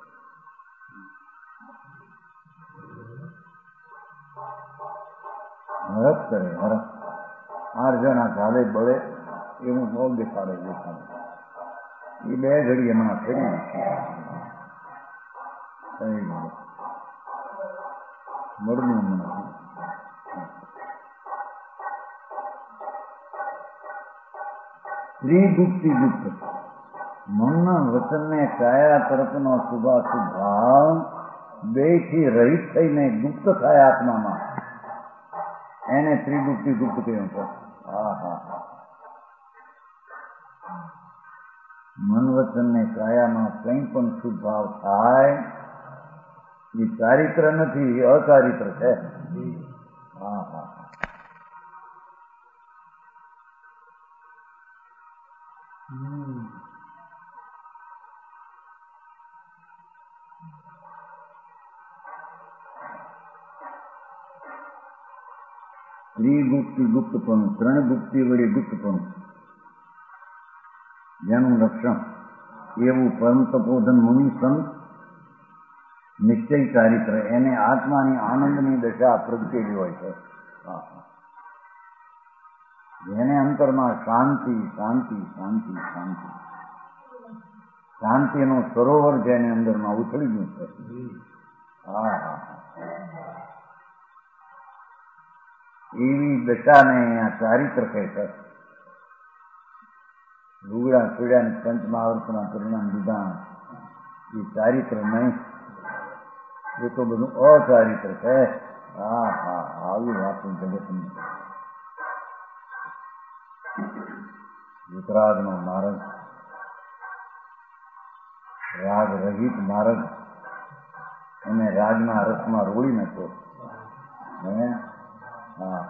હરખ કરે હરખ 8 જણા ચાલે બળે એવું બહુ દેખાડે. એ બે ઘડી એમાં ફરી મળવું નથી. ત્રિગુપ્તિ ગુપ્ત મન વચન ને કાયા તરફનો શુભાશુભ ભાવ બે થી રહિત થઈને ગુપ્ત થાય આત્મામાં, એને ત્રિગુપ્તિ ગુપ્ત કહ્યું છે. હા હા મન વચન ને કાયામાં કંઈ પણ શુભ ભાવ થાય એ ચારિત્ર નથી, એ અચારિત્ર છે. હા હા ત્રિગુપ્તિ ગુપ્તપણું, 3 ગુપ્તિ વળી ગુપ્તપણું જેનું લક્ષણ એવું પરમ તપોધન મુનિ સંત નિશ્ચય ચારિત્ર એને આત્માની આનંદની દશા પ્રગટેલી હોય છે. જેને અંતરમાં શાંતિ શાંતિ શાંતિ શાંતિ શાંતિનું સરોવર છે એની અંદરમાં ઉછળી ગયું છે. હા હા, એવી દશાને આ ચારિત્ર કહે છે. લુગડા પીડ્યા પંચમહાવર્તના પરિણામ લીધા એ ચારિત્ર નહીં, એ તો બધું અચારિત્ર છે. હા હા, આવી વાત જગતની. વિતરાગનો માર્ગ, રાગ રહિત માર્ગ, અને રાગના રસમાં રોળી નાખો. હા,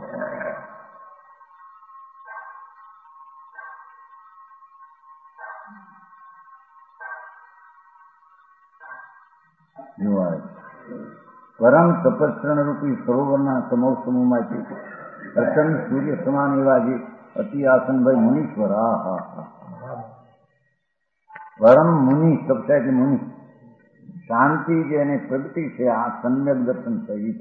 પરમ તપસ્રણ રૂપી સરોવરના સમૂહ સમૂહમાંથી પ્રસન્ન સૂર્ય સમાન એવા જે અતિ આસનભાઈ મુનીશ્વર. હા હા હા, પરમ મુનિ શબ્દ કે મુનિ શાંતિ જે એને પ્રગતિ છે આ સમ્યક દર્શન સહિત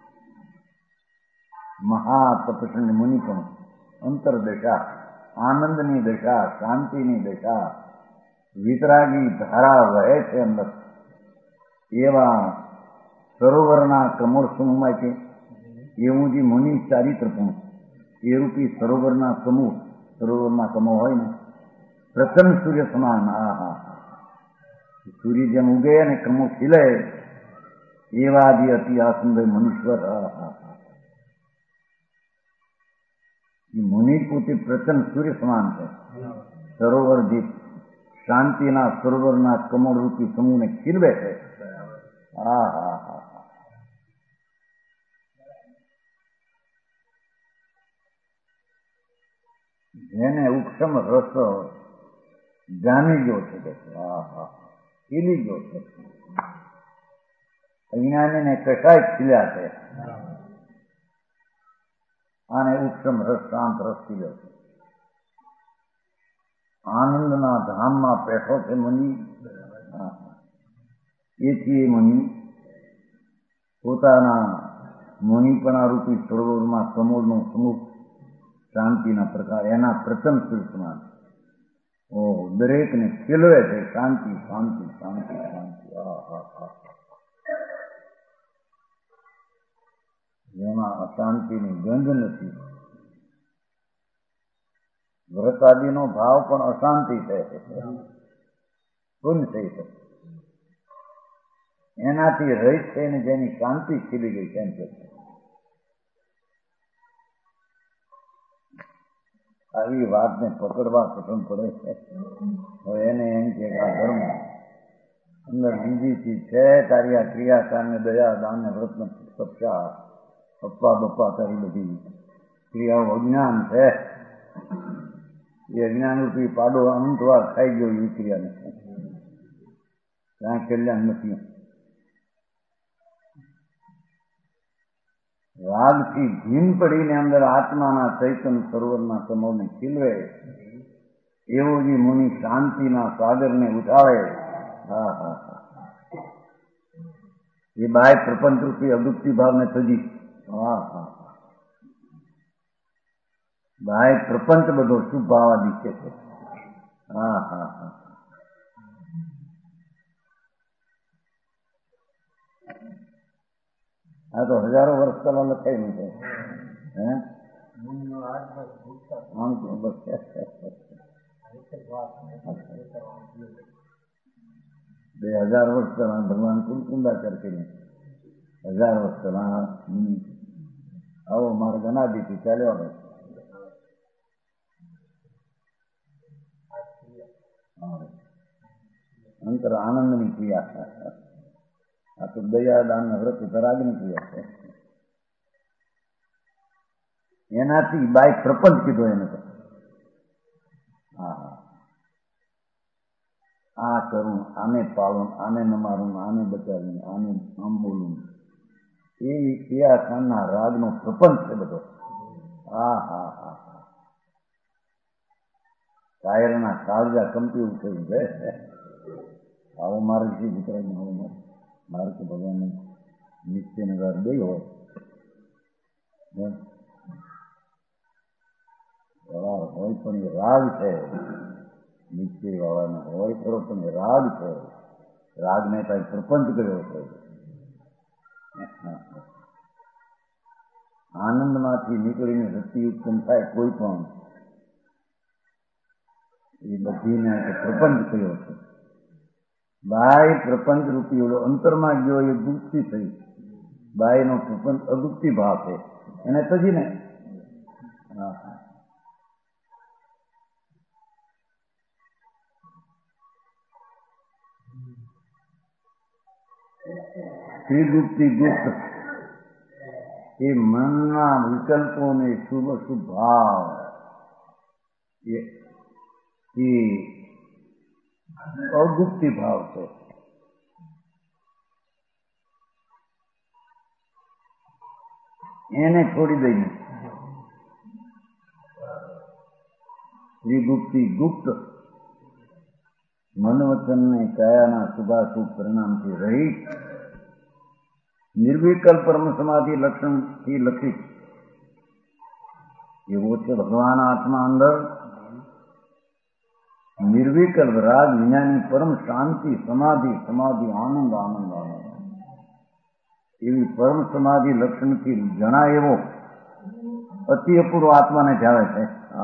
મહાતપસ્વી મુનિ પણ અંતરદશા, આનંદની દશા, શાંતિની દશા, વિતરાગી ધારા વહે છે અંદર એવા સરોવરના કમળ સમૂહમાંથી એવું જે મુનિ ચારિત્ર પણ એ રૂપી સરોવરના સમૂહ, સરોવરના કમળ હોય ને પ્રસન્ન સૂર્ય સમાન. હા હા, સૂર્ય જેમ ઉગે અને કમળ ખીલે એવા જે અતિ આસનભાઈ મુનીશ્વર. હા હા, એ મુનિ પોતે પ્રસન્ન સૂર્ય સમાન છે. સરોવર જે શાંતિના સરોવરના કમળ રૂપી સમૂહને ખીલવે છે. હા હા હા, જેને ઉક્ષમ રસ જામી ગયો છે. હા હા, ખીલી ગયો છે. અજ્ઞાનીને કશાય ખીલ્યા છે અને ઉક્ષમ રસ, શાંત રસ ખીલ્યો છે. આનંદના ધામમાં બેઠો છે મુનિ. એથી એ મુનિ પોતાના મુનિપણા રૂપી સરોવરમાં સમૂહનો સમૂહ શાંતિના પ્રકાર એના પ્રથમ સૂચના દરેકને ખીલવે છે. શાંતિ શાંતિ શાંતિ શાંતિ. જેમાં અશાંતિની ગંધ નથી. વ્રતાદિનો ભાવ પણ અશાંતિ છે. પુન થઈ શકે એનાથી રહિત થઈને જેની શાંતિ ખીલી ગઈ કેમ છે. આવી વાતને પકડવા પસંદ પડે છે. હવે એને એમ કે આ ધર્મ અંદર બીજી ચીજ છે. તારી આ ક્રિયાકારને દયા દાન ને વ્રત તપસ્યા અપ્પા બપ્પા તારી બધી ક્રિયાઓ અજ્ઞાન છે. એ અજ્ઞાન રૂપી પાડો અનંતવાર ખાઈ ગયો એ ક્રિયાને. ત્યાં કલ્યાણ નથી. રાગથી ભીમ પડીને અંદર આત્માના ચૈતન્ય સરોવરના સમૂહને ખીલવે એવો જે મુનિ શાંતિના સાગરને ઉઠાવે. હા હા હા, એ બાય પ્રપંચ રૂપી અદુપ્તિ ભાવને તજી. હા હા, બાય પ્રપંચ બધો શુભ ભાવ દીશે છે. હા હા હા, આ તો હજારો વર્ષ પહેલા લખાયેલું છે. આમ તો બસ 2000 વર્ષ પહેલા ભગવાન કુંડાચર કરીને 1000 વર્ષ પહેલા આવો માર્ગ અનાદિથી ચાલ્યો આવે. અંતર આનંદની ક્રિયા. આ તો દયા દાન વ્રત તરાગની ક્રિયા છે. એનાથી બાય પ્રપંચ કીધો એને તો. હા, આ કરું, આને પાળું, આને ન મારું, આને બચાવ્યું, આને આમ બોલું, એ ક્રિયાકારના રાગનો પ્રપંચ છે બધો. હા હા હા, કાયરના કાળજા કંપી ઉઠેલું છે. આવો માર્ગ છે વિતરાગ. આવો માર્ગ તો ભગવાન નિશ્ચયનગર બે હોય પણ એ રાગ છે. નિશ્ચય વાળાનો હોય ખરો, પણ રાગ છે. રાગને કઈ પ્રપંચ કર્યો છે. આનંદમાંથી નીકળીને રતિ ઉત્પન્ન થાય કોઈ પણ, એ બધીને પ્રપંચ કર્યો છે. બાય પ્રપંચ રૂપી ઓલો અંતરમાં ગયો એ ગુપ્તિ થઈ. બાયનો પ્રપંચ અગુપ્તિ ભાવ છે, એને તજીને ત્રિગુપ્તિ ગુપ્ત એ મનના વિકલ્પોને શુભ અશુભ ભાવ એ અગુપ્તિ ભાવ છે. એને છોડી દઈને ત્રિગુપ્તિ ગુપ્ત મનવચનને કયાના શુભાશુભ પરિણામથી રહિત નિર્વિકલ્પ પરમ સમાધિ લક્ષણથી લક્ષિત એવો છે ભગવાન આત્મા અંદર. નિર્વિકલ્પ રાગ વિજ્ઞાની પરમ શાંતિ સમાધિ આનંદ આનંદ આનંદ એવી પરમ સમાધિ લક્ષણથી જણાય એવો અતિ અપૂર્વ આત્માને જાવે છે.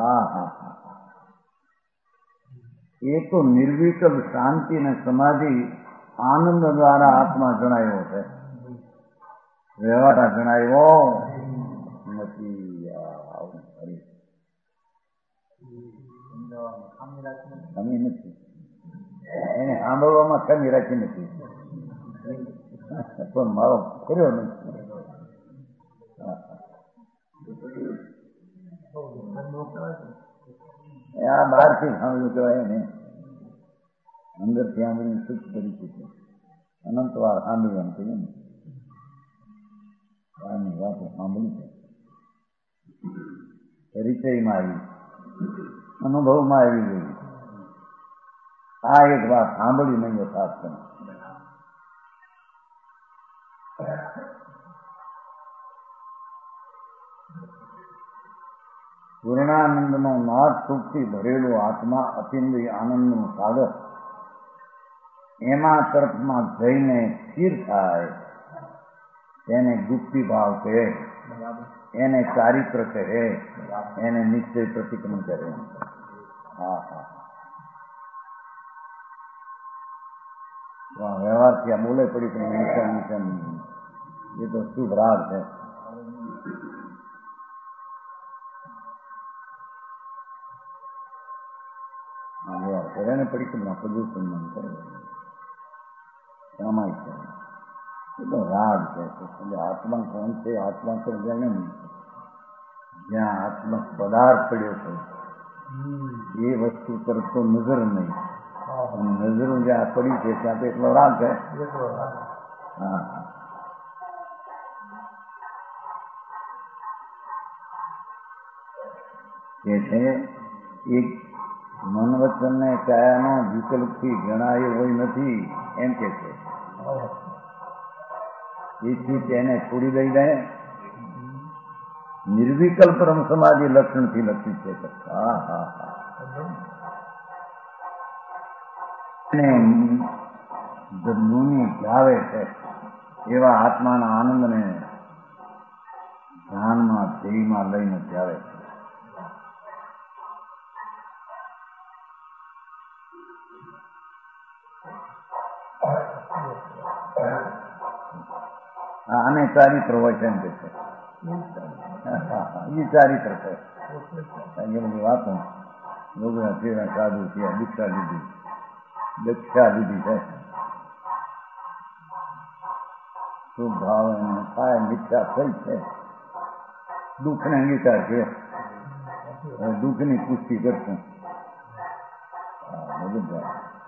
એ તો નિર્વિકલ્પ શાંતિ અને સમાધિ આનંદ દ્વારા આત્મા જણાયો છે. વ્યવહાર જણાયો નથી. કમી નથી, એને સાંભળવામાં કમી રાખી નથી, પણ મારો કર્યો નથી. આ બહારથી સાંભળ્યું કહેવાય ને, અંદરથી સાંભળીને સુખ કરી છે. અનંત વાર સાંભળવાનું કહ્યું ને, આની વાતો સાંભળી છે, પરિચયમાં આવી, અનુભવમાં આવી ગઈ. આ એક વાત સાંભળી નહીં યથાર્થ કરે. પૂર્ણાનંદનો નાદ સુખથી ભરેલો આત્મા અતિન્દ્રિય આનંદનું સાગર, એમાં તરફમાં જઈને સ્થિર થાય તેને ગુપ્તિ ભાવ કહે, એને ચારિત્ર કહે, એને નિશ્ચય પ્રતિક્રમણ કરે. વ્યવહારથી આ બોલે પડી પણ એ તો શુભ રાગ છે. વ્યવહાર કરે ને પરિક્રમા પ્રદૂષણ કરે, સામાયિક કરે, એ તો રાગ છે. આત્મા કોણ છે? આત્મા તો જાણે ને જ્યાં આત્મા પદાર્થ પડ્યો છે એ વસ્તુ તરફ તો નજર નહીં, અને નજરો જ્યાં પડી છે ત્યાં તો એટલો રાગ છે. એ છે એક મન વચન ને કાયાનો વિકલ્પથી જણાયો હોય નથી એમ કે છે. એથી તેને છોડી દઈને નિર્વિકલ્પ પરમ સમાધિ લક્ષણથી લખી છે. મુનિ જાવે છે એવા આત્માના આનંદને ધ્યાનમાં ધ્યેયમાં લઈને જાવે છે. આને ચારિત્ર હોય છે એમ કે છે. એ ચારિત્ર છે. એમની વાતો લોકોના ફેરા સાધુ થયા, દીક્ષા લીધી છે. શુભ ભાવ એને થાય, દીક્ષા થઈ છે. દુઃખને અંગીકાર છે. દુઃખની પુષ્ટિ કરશું. બધું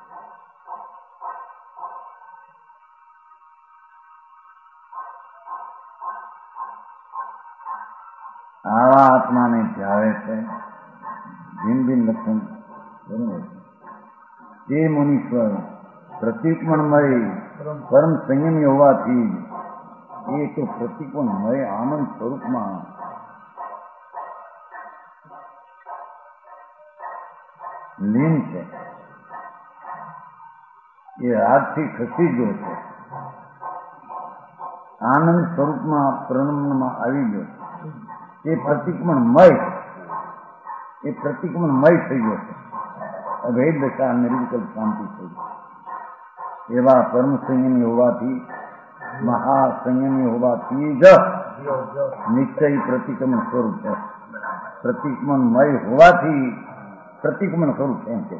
આવા આત્માને જાવે છે. ભિન્ન ભિન્ન લક્ષણ બરોબર. તે મુનીશ્વર પ્રતિક્રમણમય પરમ સંયમી હોવાથી એ તો પ્રતિક્રમણમય આનંદ સ્વરૂપમાં લીન છે, એ રાગથી ખસી ગયો છે, આનંદ સ્વરૂપમાં પ્રણમમાં આવી ગયો છે, એ પ્રતિક્રમણમય થઈ ગયો છે. અભેદ દશા નિર્વિકલ્પ શાંતિ થઈ ગઈ. એવા પરમ સંયમી હોવાથી, મહાસંયમી હોવાથી જ નિશ્ચય પ્રતિક્રમણ સ્વરૂપ છે. પ્રતિક્રમણમય હોવાથી પ્રતિક્રમણ સ્વરૂપ એમ છે.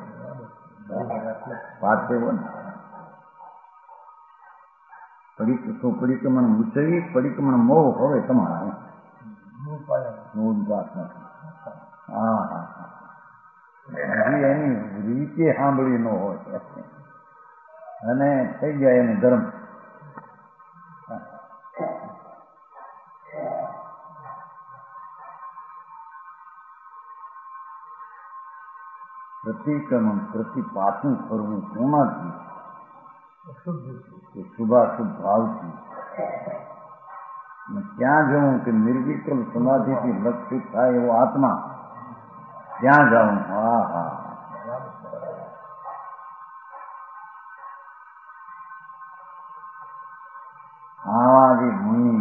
પાઠ એવો ને પરિક્રમણ ઉચરી પરિક્રમણ મોહ હવે તમારા હા હા હજી એની રીતે સાંભળી ન હોય અને થઈ જાય એને ધર્મ. પ્રતિક્રમણ પ્રતિ પાછું ફરવું કોનાથી? શુભાશુભ ભાવથી. ક્યાં જવું કે નિર્વિકલ્પ સમાધિથી લક્ષિત થાય એવો આત્મા, ત્યાં જવું. હા હા આવા મુનિ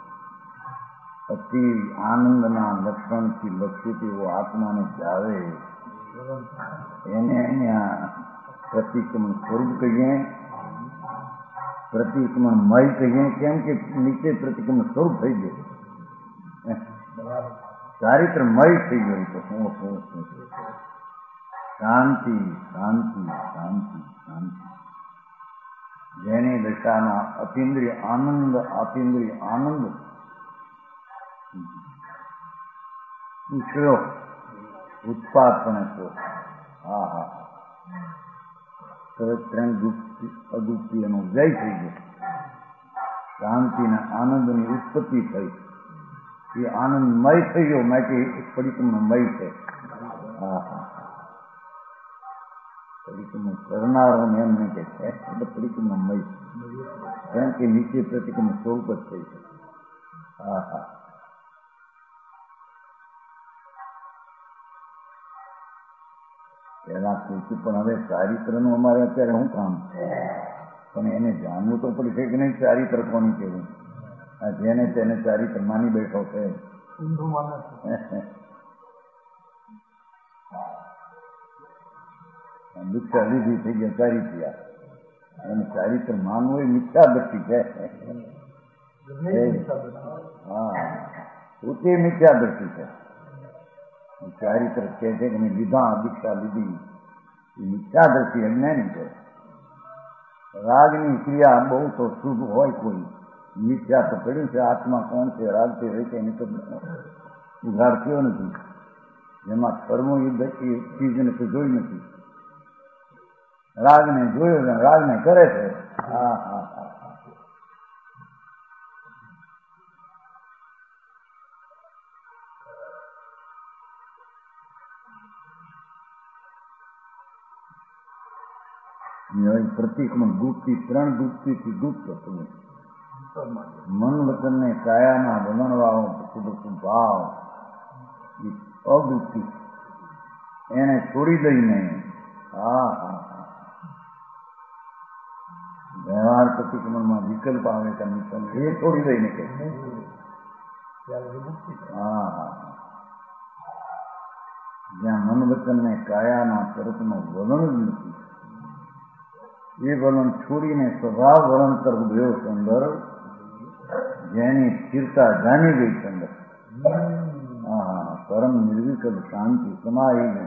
અતિ આનંદના લક્ષણથી લક્ષિત એવો આત્માને જાવે એને અહીંયા પ્રતિક્રમણ સ્વરૂપ કહીએ, પ્રતિક્રમણમય કહીએ. કેમ કે નીચે પ્રતિક્રમણ સ્વરૂપ થઈ ગયું, ચારિત્રમય થઈ ગયું. તો શાંતિ શાંતિ શાંતિ શાંતિ. જેની દશામાં અતિન્દ્રિય આનંદ ઉછળ્યો ઉત્પાદ પણ હતો. હા હા ત્રણ અગુપ્તિ એનો જય થઈ ગયો. શાંતિના આનંદની ઉત્પત્તિ થઈ, એ આનંદમય થઈ ગયો. માટે પરિક્રમણમય છે. હા હા પરિક્રમણ કરનારો ને એમ નહીં કે છે એટલે પરિક્રમણમય, કારણ કે નીચે પ્રતિક્રમણ સ્વરૂપ જ થઈ છે. હા હા પેલા પૂછ્યું પણ હવે ચારિત્રનું અમારે અત્યારે શું કામ? પણ એને જાણવું તો પડશે કે નહીં ચારિત્ર કોની કેવું. આ જેને તેને ચારિત્ર માની બેઠો છે. દીક્ષા લીધી થઈ ગયા ચારિત્ર્યા, એને ચારિત્ર માનવું એ મિથ્યા દ્રષ્ટિ છે. હા પોતે મિથ્યા દ્રષ્ટિ છે. ચારિત્ર કહે છે કે મેં લીધા દીક્ષા લીધી, એ મિથ્યા દ્રષ્ટિ અજ્ઞાની છે. રાગની ક્રિયા બહુ તો શુભ હોય, કોઈ મિથ્યા તો પડ્યું છે. આત્મા કોણ છે? રાગથી હોય છે એની તો ઉઘાડ થયો નથી. જેમાં કર્મો યુદ્ધ એ ચીજને તો જોઈ નથી. રાગને જોયો છે, રાગને કરે છે. હા હા હા પ્રતિક્રમણ ગુપ્તિ, ત્રણ ગુપ્તિથી ગુપ્ત હતું. મન વચનને કાયાના વલણવાળો ભાવ એ અગુપ્તિ, એને છોડી દઈને હા હા વ્યવહાર પ્રતિક્રમણમાં વિકલ્પ આવે કે વિકલ્પ એ છોડી દઈને કે હા હા જ્યાં મન વચનને કાયાના તરફનો વલણ જ નથી, એ વલણ છોડીને સ્વભાવ વલણ તરફ ગયો છે અંદર, જેની સ્થિરતા જાણી ગઈ છે અંદર. હા પરમ નિર્વિકલ્પ શાંતિ સમાયેલી.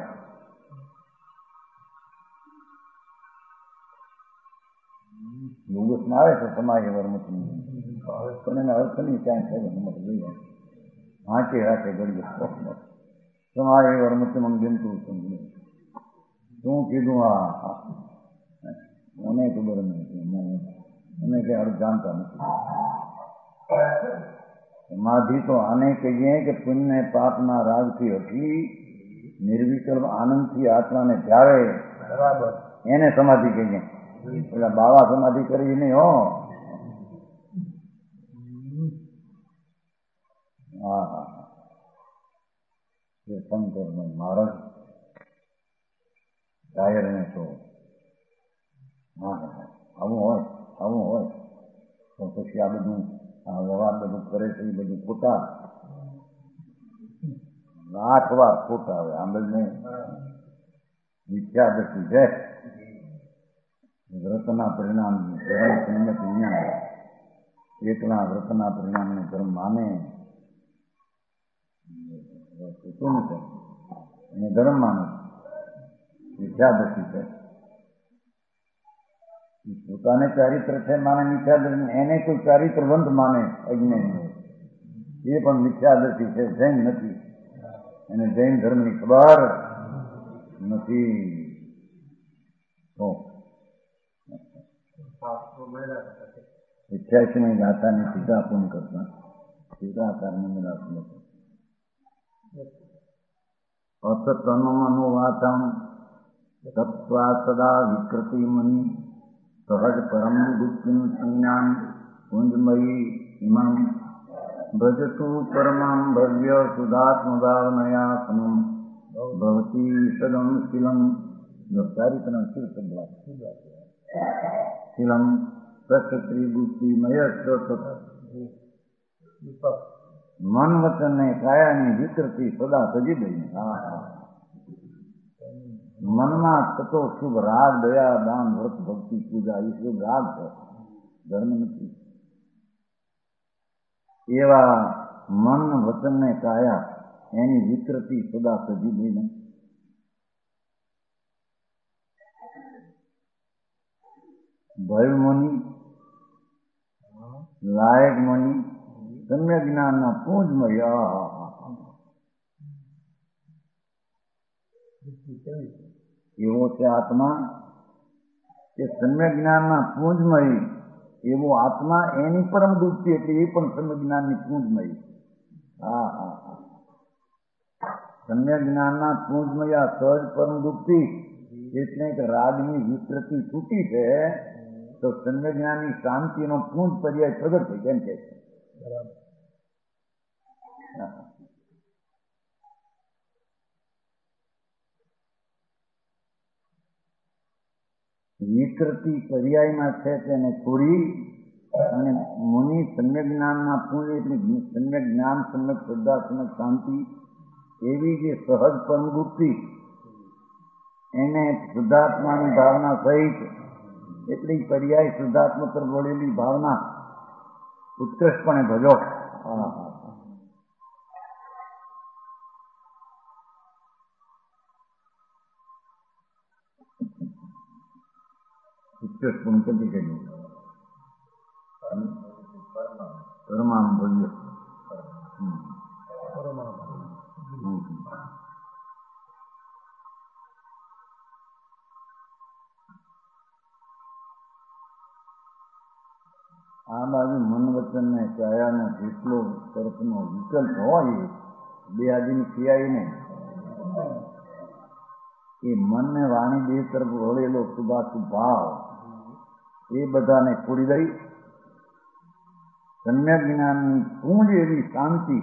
યોગસમાં આવે છે સમાય વર્મથી, પણ એના અર્થ નહીં ક્યાંય છે હિંમત લઈ વાંચે રાખે ઘડીએ સમાય વર્મથી મંગતું શું કીધું? હા મને ખબર નથી, મને ક્યાં જાણતા નથી. સમાધિ તો આને કહીએ કે પુણ્ય પાપના રાગથી હટી નિર્વિકલ્પ આનંદથી આત્માને જાવે, એને સમાધિ કહીએ. પેલા બાવા સમાધિ કરી નહીં હો. હા હા શંકર મહારાજ શાયરને તો આવું હોય તો પછી આ બધું વ્યવહાર બધું કરે છે એ બધું ખોટા, 8 વાર ખોટા આવે. આંબેલને મિથ્યાદર્શિ છે. વ્રતના પરિણામ ધર્મ સંમત વિજ્ઞાન, એકલા વ્રતના પરિણામને ધર્મ માને શું છે એને ધર્મ માને, મિથ્યાદર્શિ છે. પોતાને ચારિત્ર છે માને મિથ્યાદર્શિ, એને કોઈ ચારિત્રવંત માને અજ્ઞાની, એ પણ મિથ્યાદર્શિ છે, જૈન નથી. એને જૈન ધર્મની ખબર નથી. તો 88 ગાથાની ટીકા પૂર્ણ કરતા ટીકાકારને મિલાતું હતું. અસતનુવાચમ તત્વા સદા વિકૃતિ મુનિ સહજ પરમ ગુપ્તિમ સંજ્ઞાન કુંજમયી ઇમં ભજતુ પરમં ભવ્ય સુધાત્મભાવનયા સમમ ભવતી સદમ શિલમ. ચારિત્રના શિલ શબ્દ શિલમ પ્રક્ષત્રી બુદ્ધિમય મન વચન ને કાયાની વિકૃતિ સદા સજી દઈ. મનમાં થતો શુભ રાગ, દયા, દાન, વ્રત, ભક્તિ, પૂજા એ શુભ રાગ છે, ધર્મ નથી. એવા મન વચન ને કાયા એની વિકૃતિ સદા સજી દઈને ભય મુનિ, લાયક મુનિ, સમ્યક જ્ઞાનના પૂજમય એવો છે આત્મા કે સમ્યક જ્ઞાનના પૂજમય એવો આત્મા, એની પરમ દુઃખી એટલે એ પણ સમ્યક જ્ઞાનની પૂજમય. સમ્યક જ્ઞાનના પૂજમય સહજ પરમ દુઃખી એટલે કે રાગની વિકૃતિ છૂટી છે તો સમ્યક જ્ઞાનની શાંતિનો પૂંજ પર્યાય પ્રગટ થઈ. કેમ કે વિકૃતિ પર્યાયમાં છે તેને છોડી અને મુનિ સમ્યક જ્ઞાનના પૂર્ણ એટલે સમ્યક જ્ઞાન, સમ્યક શ્રદ્ધા, સમ્યક શાંતિ એવી જે સહજ પરમગુપ્તિ એને શુદ્ધાત્માની ભાવના સહિત એટલી પર્યાય શુદ્ધાત્મા પર વળેલી ભાવના ઉત્કૃષ્ટપણે ભજો. ઉત્કૃષ્ટપણે કદી કર્યું પરમાણુ ભવ્ય. આ બાજુ મન વચન ને કાયાનો જેટલો તરફનો વિકલ્પ હોય બે આદિની ક્રિયાને એ મન ને વાણી બે તરફ વળેલો શુભાશુભ ભાવ એ બધાને છોડી દઈ સમ્યક જ્ઞાનની પૂંજ એવી શાંતિ.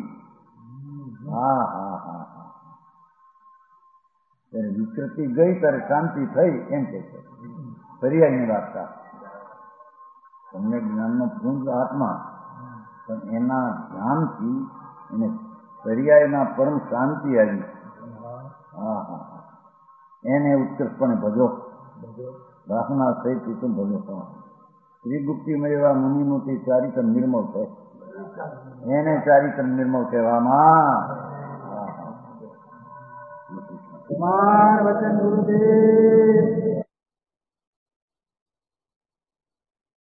ત્યારે વિકૃતિ ગઈ ત્યારે શાંતિ થઈ એમ કે છે પર્યાયની વાત. સમ્યક જ્ઞાનનો પૂંજ આત્મા પણ એના ધ્યાનથી એને પર્યાયના પરમ શાંતિ આવી. એને ઉત્કૃષ્ટપણે ભજો, ભાવના સહિત ભજો. શ્રીગુપ્તિમય એવા મુનિનું તે ચારિત્ર નિર્મળ છે, એને ચારિત્ર નિર્મળ કહેવામાં. વચન ગુરુદેવ